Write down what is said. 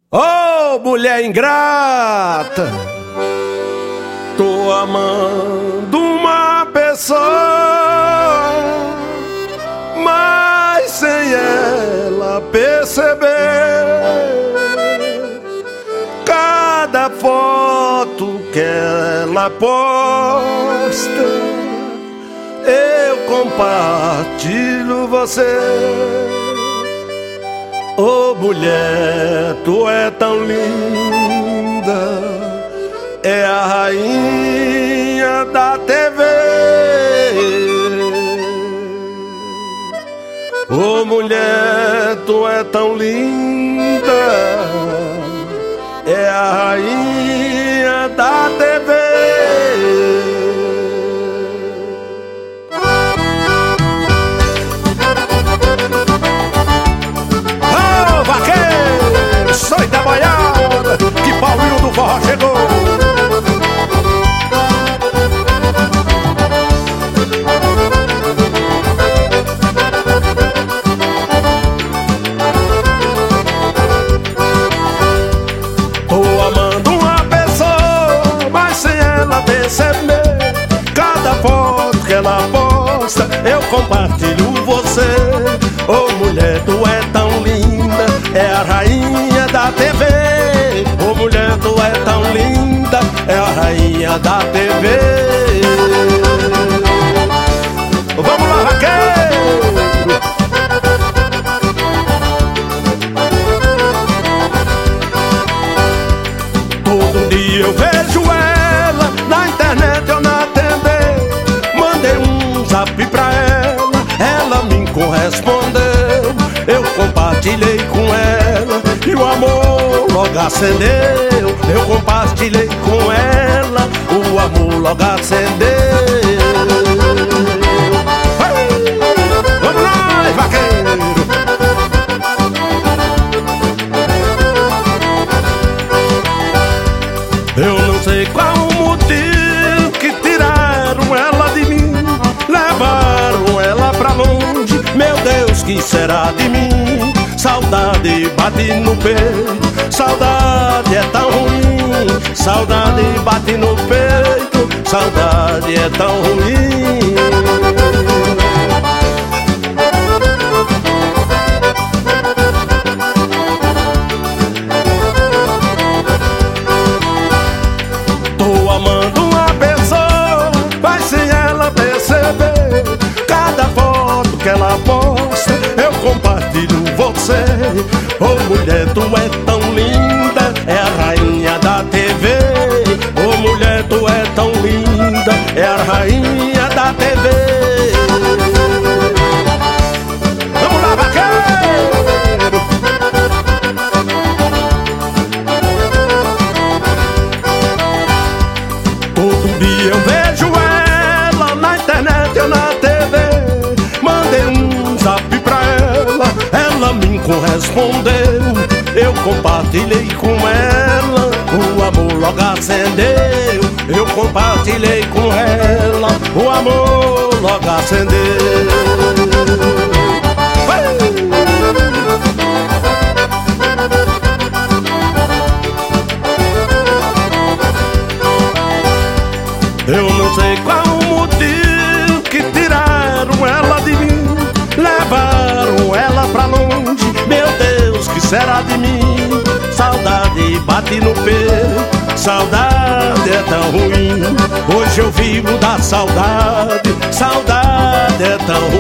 Ô, mulher ingrata, tô amando uma pessoa, mas sem ela perceber. Cada foto que ela posta, eu compartilho você. Ô mulher, tu é tão linda, é a rainha da TV. Ô mulher, tu é tão linda, é a rainha da TV. Vaqueiro, sou da boiada, que Paulinho do forró chegou. Tô amando uma pessoa, mas sem ela perceber. Cada foto que ela posta, eu compartilho você. Ô mulher, tu é tão linda, é a rainha da TV. Ô mulher, tu é tão linda, é a rainha da TV. Vamos lá, vaqueiro! Todo dia eu vejo ela na internet ou na TV. Mandei um zap pra ela me correspondeu. Eu compartilhei com ela e o amor logo acendeu. Eu compartilhei com ela, o amor logo acendeu. Vamos lá, vaqueiro! Eu não sei qual o motivo que tiraram ela de mim, levaram ela pra longe. Meu Deus, que será de mim? Saudade bate no peito, saudade é tão ruim. Saudade bate no peito, saudade é tão ruim. Tô amando uma pessoa, mas sem ela perceber. Cada foto que ela posta, eu compartilho você. Ô mulher, tu é tão linda, é a rainha da TV. Ô mulher, tu é tão linda, é a rainha da TV. Vamos lá, vaqueiro! Todo dia eu vejo ela na internet ou na TV. Mandei um zap pra ela me correspondeu. Eu compartilhei com ela, o amor logo acendeu. Eu compartilhei com ela, o amor logo acendeu. Eu não sei qual o motivo que tiraram ela de mim, levaram ela pra longe. Meu Deus, que será de mim? Saudade bate no peito, saudade é tão ruim. Hoje eu vivo da saudade, saudade é tão ruim.